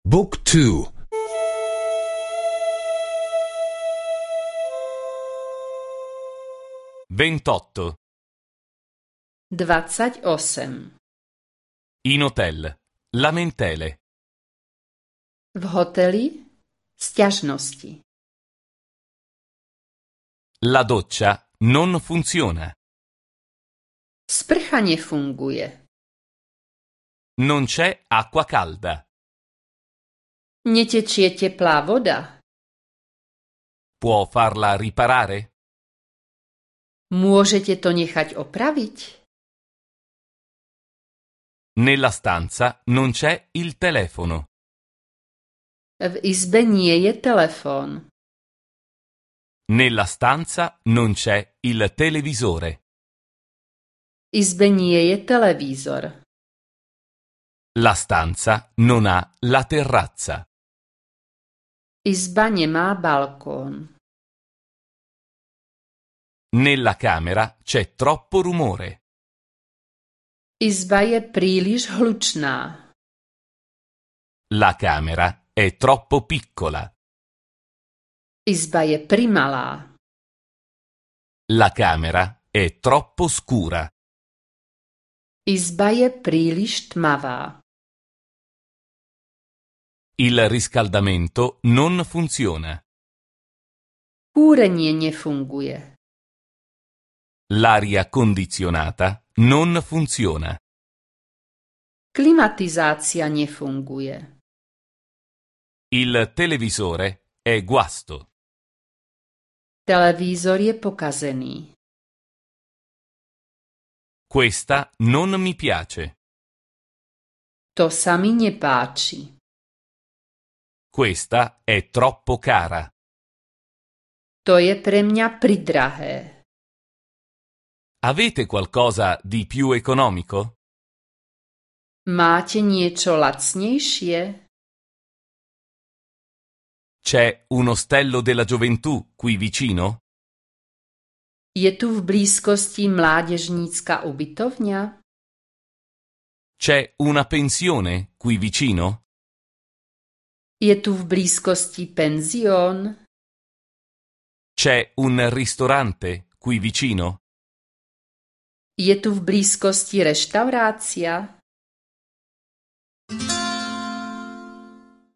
Book 2. 28. 28. In hotel. Lamentele. V hoteli sťažnosti. La doccia non funziona. Sprcha nefunguje. Non c'è acqua calda. Netečie teplá voda. Può farla riparare? Môžete to nechať opraviť? Nella stanza non c'è il telefono. V izbe nie je telefón. Nella stanza non c'è il televisore. V izbe nie je televízor. La stanza non ha la terrazza. Izba nemá balkón. Nella camera c'è troppo rumore. Izba je príliš hlučná. La camera è troppo piccola. Izba je primalá. La camera è troppo scura. Izba je príliš tmavá. Il riscaldamento non funziona. Kúrenie nefunguje. L'aria condizionata non funziona. Klimatizácia nefunguje. Il televisore è guasto. Televízor je pokazený. Questa non mi piace. To sa mi nepáči. Questa è troppo cara. To je pre mňa pridrahé. Avete qualcosa di più economico? Máte niečo lacnejšie? C'è un ostello della gioventù qui vicino? Je tu v blízkosti mládežnícka ubytovňa? C'è una pensione qui vicino? Je tu v blízkosti penzión? C'è un ristorante qui vicino? Je tu v blízkosti reštaurácia?